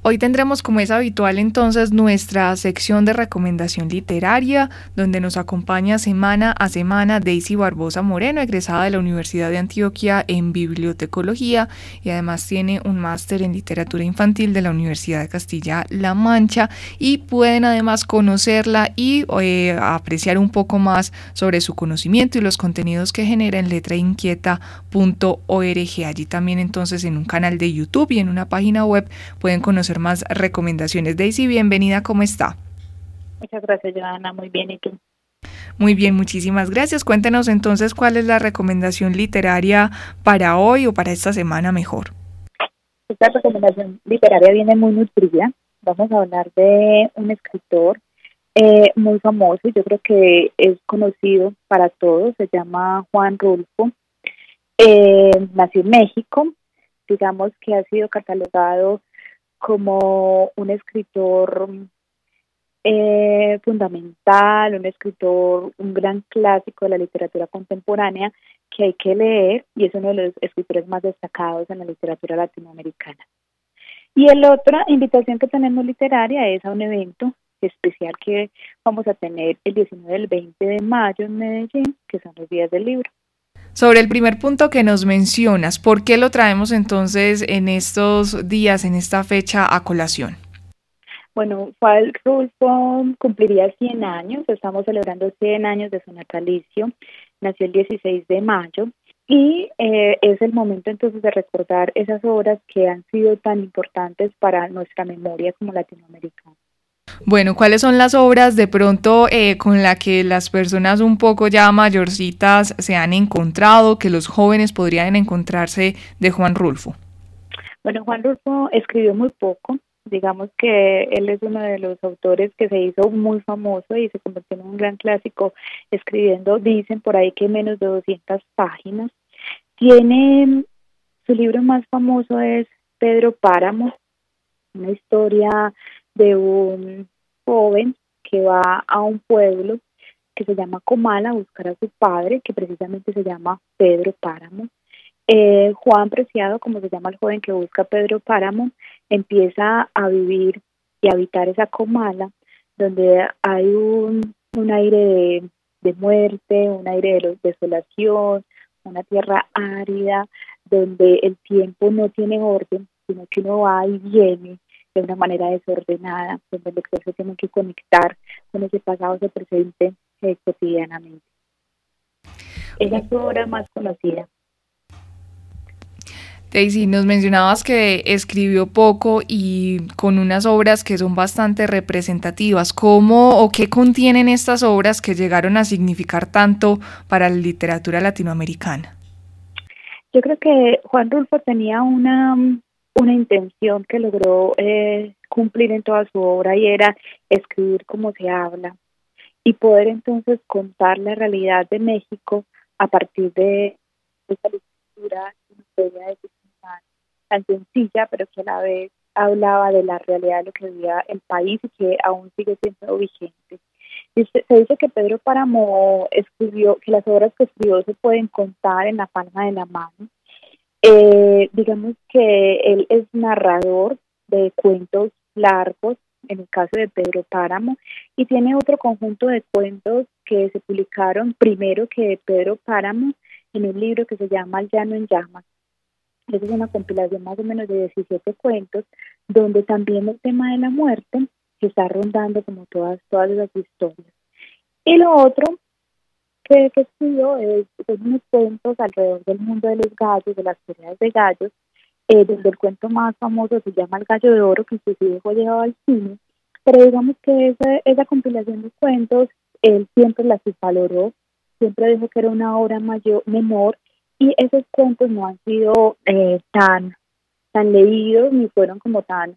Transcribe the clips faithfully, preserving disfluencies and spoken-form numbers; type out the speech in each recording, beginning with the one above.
Hoy tendremos, como es habitual entonces, nuestra sección de recomendación literaria, donde nos acompaña semana a semana Daisy Barbosa Moreno, egresada de la Universidad de Antioquia en bibliotecología y además tiene un máster en literatura infantil de la Universidad de Castilla-La Mancha, y pueden además conocerla y eh, apreciar un poco más sobre su conocimiento y los contenidos que genera en letra inquieta punto org. Allí también entonces en un canal de YouTube y en una página web pueden conocer más recomendaciones. Daisy, bienvenida, ¿cómo está? Muchas gracias, Joana, muy bien, ¿y tú? Muy bien, muchísimas gracias. Cuéntenos entonces cuál es la recomendación literaria para hoy o para esta semana mejor. Esta recomendación literaria viene muy nutrida. Vamos a hablar de un escritor eh, muy famoso, yo creo que es conocido para todos, se llama Juan Rulfo. Eh, nació en México, digamos que ha sido catalogado como un escritor eh, fundamental, un escritor, un gran clásico de la literatura contemporánea que hay que leer, y es uno de los escritores más destacados en la literatura latinoamericana. Y la otra invitación que tenemos literaria es a un evento especial que vamos a tener el diecinueve y el veinte de mayo en Medellín, que son los días del libro. Sobre el primer punto que nos mencionas, ¿por qué lo traemos entonces en estos días, en esta fecha a colación? Bueno, Juan Rulfo cumpliría cien años, estamos celebrando cien años de su natalicio, nació el dieciséis de mayo, y eh, es el momento entonces de recordar esas obras que han sido tan importantes para nuestra memoria como latinoamericana. Bueno, ¿cuáles son las obras de pronto eh, con las que las personas un poco ya mayorcitas se han encontrado, que los jóvenes podrían encontrarse de Juan Rulfo? Bueno, Juan Rulfo escribió muy poco, digamos que él es uno de los autores que se hizo muy famoso y se convirtió en un gran clásico escribiendo, dicen por ahí que menos de doscientas páginas. Tiene, su libro más famoso es Pedro Páramo, una historia de un joven que va a un pueblo que se llama Comala a buscar a su padre, que precisamente se llama Pedro Páramo. Eh, Juan Preciado, como se llama el joven que busca a Pedro Páramo, empieza a vivir y habitar esa Comala, donde hay un, un aire de, de muerte, un aire de desolación, una tierra árida, donde el tiempo no tiene orden, sino que uno va y viene de una manera desordenada, donde el lector se tiene que conectar con ese pasado, ese presente eh, cotidianamente. Esa es su obra más conocida. Daisy, nos mencionabas que escribió poco y con unas obras que son bastante representativas. ¿Cómo o qué contienen estas obras que llegaron a significar tanto para la literatura latinoamericana? Yo creo que Juan Rulfo tenía una, una intención que logró eh, cumplir en toda su obra, y era escribir como se habla y poder entonces contar la realidad de México a partir de esta literatura, una historia de tan, tan sencilla, pero que a la vez hablaba de la realidad de lo que vivía el país y que aún sigue siendo vigente. Y se, se dice que Pedro Páramo escribió, que las obras que escribió se pueden contar en la palma de la mano. Eh, digamos que él es narrador de cuentos largos, en el caso de Pedro Páramo, y tiene otro conjunto de cuentos que se publicaron primero que Pedro Páramo en un libro que se llama El Llano en Llamas. Esa es una compilación más o menos de diecisiete cuentos, donde también el tema de la muerte se está rondando como todas, todas esas historias. Y lo otro que, que escribió es, son unos cuentos alrededor del mundo de los gallos, de las peleas de gallos, eh, donde el cuento más famoso se llama El Gallo de Oro, que inclusive fue llevado al cine, pero digamos que esa, esa compilación de cuentos, él siempre la subvaloró, siempre dijo que era una obra mayor, menor, y esos cuentos no han sido eh, tan, tan leídos, ni fueron como tan,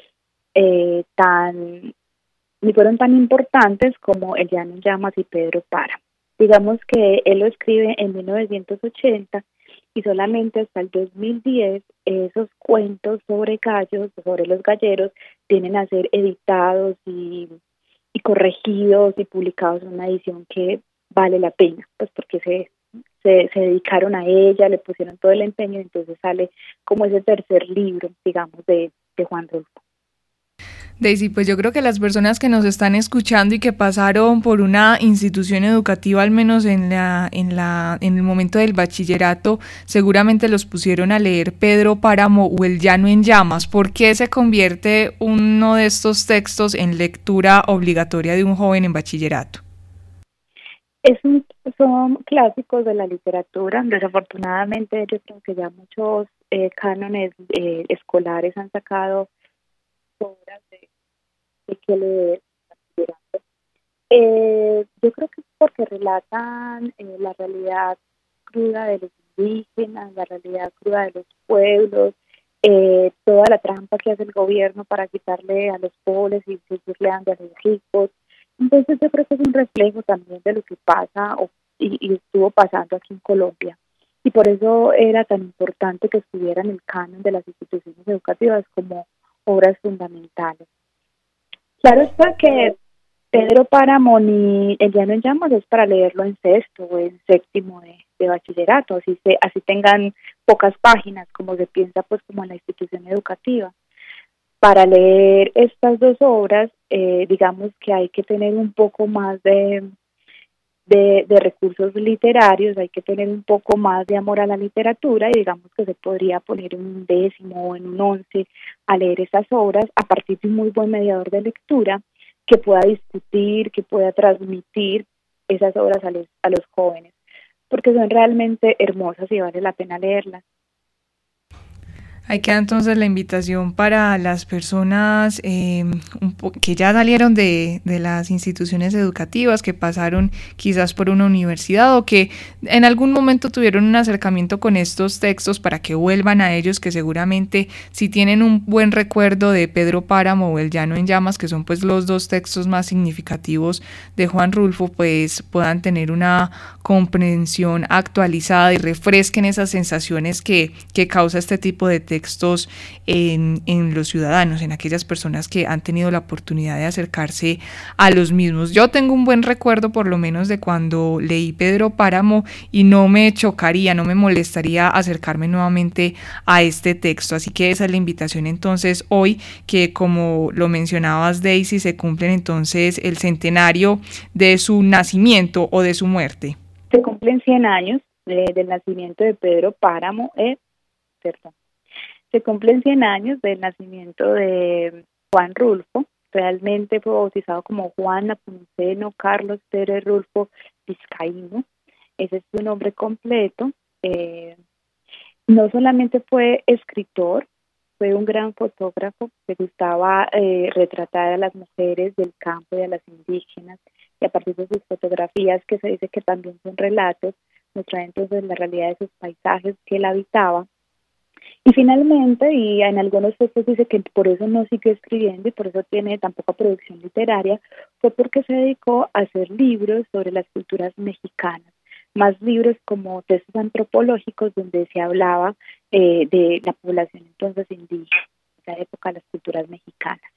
eh, tan, ni fueron tan importantes como El Llano en Llamas y Pedro Páramo. Digamos que él lo escribe en mil novecientos ochenta y solamente hasta el dos mil diez esos cuentos sobre gallos, sobre los galleros, vienen a ser editados y, y corregidos y publicados en una edición que vale la pena, pues porque se, se, se dedicaron a ella, le pusieron todo el empeño, y entonces sale como ese tercer libro, digamos, de, de Juan Rulfo. Daisy, pues yo creo que las personas que nos están escuchando y que pasaron por una institución educativa, al menos en la, en la, en el momento del bachillerato, seguramente los pusieron a leer Pedro Páramo o El Llano en Llamas. ¿Por qué se convierte uno de estos textos en lectura obligatoria de un joven en bachillerato? Es un, son clásicos de la literatura. Desafortunadamente, yo creo que ya muchos eh, cánones eh, escolares han sacado obras de, de que leer. Eh, yo creo que es porque relatan eh, la realidad cruda de los indígenas, la realidad cruda de los pueblos, eh, toda la trampa que hace el gobierno para quitarle a los pobres y seguirle dando a los ricos. Entonces yo creo que es un reflejo también de lo que pasa o, y, y estuvo pasando aquí en Colombia. Y por eso era tan importante que estuviera en el canon de las instituciones educativas como obras fundamentales. Claro está que Pedro Páramo ni El Llano en Llamas es para leerlo en sexto o en séptimo de, de bachillerato, así se, así tengan pocas páginas, como se piensa pues como en la institución educativa. Para leer estas dos obras, eh, digamos que hay que tener un poco más de, de, de recursos literarios, hay que tener un poco más de amor a la literatura y digamos que se podría poner en un décimo o en un once a leer esas obras a partir de un muy buen mediador de lectura que pueda discutir, que pueda transmitir esas obras a los, a los jóvenes, porque son realmente hermosas y vale la pena leerlas. Ahí queda entonces la invitación para las personas eh, un po- que ya salieron de, de las instituciones educativas, que pasaron quizás por una universidad o que en algún momento tuvieron un acercamiento con estos textos para que vuelvan a ellos, que seguramente si tienen un buen recuerdo de Pedro Páramo o El Llano en Llamas, que son pues los dos textos más significativos de Juan Rulfo, pues puedan tener una comprensión actualizada y refresquen esas sensaciones que, que causa este tipo de textos textos en, en los ciudadanos, en aquellas personas que han tenido la oportunidad de acercarse a los mismos. Yo tengo un buen recuerdo por lo menos de cuando leí Pedro Páramo y no me chocaría, no me molestaría acercarme nuevamente a este texto, así que esa es la invitación entonces hoy, que como lo mencionabas Daisy, se cumplen entonces el centenario de su nacimiento o de su muerte. Se cumplen cien años eh, del nacimiento de Pedro Páramo, eh, perdón, se cumplen cien años del nacimiento de Juan Rulfo. Realmente fue bautizado como Juan Nepomuceno Carlos Pérez Rulfo Vizcaíno. Ese es su nombre completo. Eh, no solamente fue escritor, fue un gran fotógrafo. Le gustaba eh, retratar a las mujeres del campo y a las indígenas. Y a partir de sus fotografías, que se dice que también son relatos, nos trae entonces la realidad de esos paisajes que él habitaba. Y finalmente, y en algunos textos dice que por eso no siguió escribiendo y por eso tiene tan poca producción literaria, fue porque se dedicó a hacer libros sobre las culturas mexicanas, más libros como textos antropológicos donde se hablaba eh, de la población entonces indígena, en esa época las culturas mexicanas.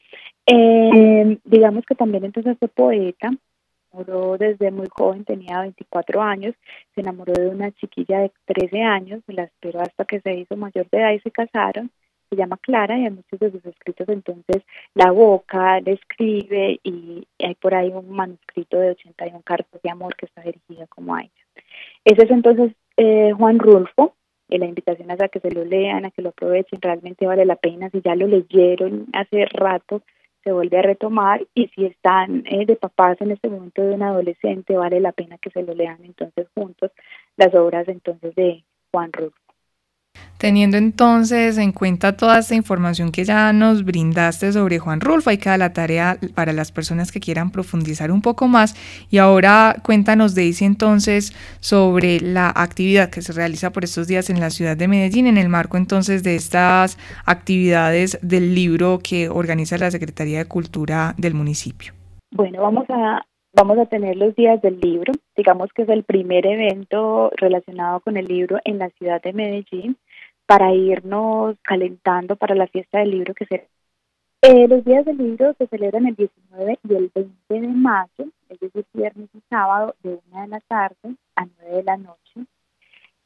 Eh, digamos que también entonces fue poeta. Enamoró desde muy joven, tenía veinticuatro años, se enamoró de una chiquilla de trece años, la esperó hasta que se hizo mayor de edad y se casaron. Se llama Clara y en muchos de sus escritos entonces la evoca, le escribe y hay por ahí un manuscrito de ochenta y una cartas de amor que está dirigida como a ella. Ese es entonces eh, Juan Rulfo, y la invitación es a que se lo lean, a que lo aprovechen, realmente vale la pena. Si ya lo leyeron hace rato, se vuelve a retomar, y si están eh, de papás en este momento de un adolescente, vale la pena que se lo lean entonces juntos las obras entonces de Juan Rulfo. Teniendo entonces en cuenta toda esta información que ya nos brindaste sobre Juan Rulfo, ahí queda la tarea para las personas que quieran profundizar un poco más. Y ahora cuéntanos, Daisy, entonces sobre la actividad que se realiza por estos días en la ciudad de Medellín, en el marco entonces de estas actividades del libro que organiza la Secretaría de Cultura del municipio. Bueno, vamos a vamos a tener los días del libro, digamos que es el primer evento relacionado con el libro en la ciudad de Medellín, para irnos calentando para la fiesta del libro que será. Eh, los días del libro se celebran el diecinueve y el veinte de mayo, es decir, viernes y sábado, de una de la tarde a nueve de la noche.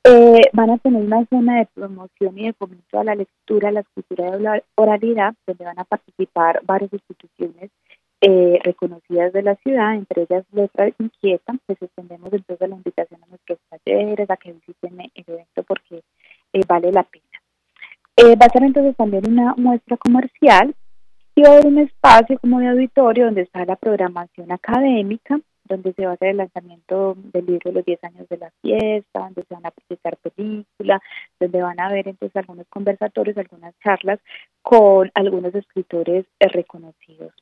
Eh, van a tener una zona de promoción y de fomento a la lectura, a la escritura y a la oralidad, donde van a participar varias instituciones eh, reconocidas de la ciudad, entre ellas Letra Inquieta. Les extendemos entonces la invitación a nuestros talleres, a que visiten el evento porque eh, vale la pena. Eh, va a ser entonces también una muestra comercial y va a haber un espacio como de auditorio donde está la programación académica, donde se va a hacer el lanzamiento del libro Los diez años de la fiesta, donde se van a presentar películas, donde van a haber entonces algunos conversatorios, algunas charlas con algunos escritores eh, reconocidos.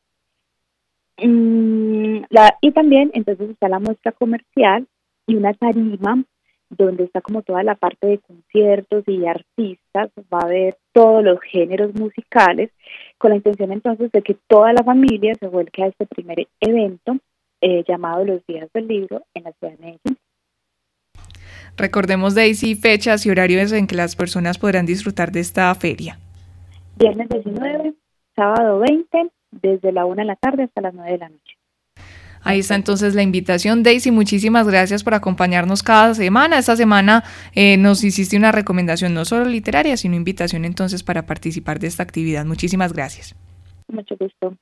Mm, la, y también entonces está la muestra comercial y una tarima donde está como toda la parte de conciertos y de artistas, va a haber todos los géneros musicales, con la intención entonces de que toda la familia se vuelque a este primer evento eh, llamado Los Días del Libro en la ciudad de Medellín. Recordemos, Daisy, fechas y horarios en que las personas podrán disfrutar de esta feria. Viernes diecinueve, sábado veinte, desde la una de la tarde hasta las nueve de la noche. Ahí está entonces la invitación. Daisy, muchísimas gracias por acompañarnos cada semana. Esta semana eh, nos hiciste una recomendación no solo literaria, sino invitación entonces para participar de esta actividad. Muchísimas gracias. Mucho gusto.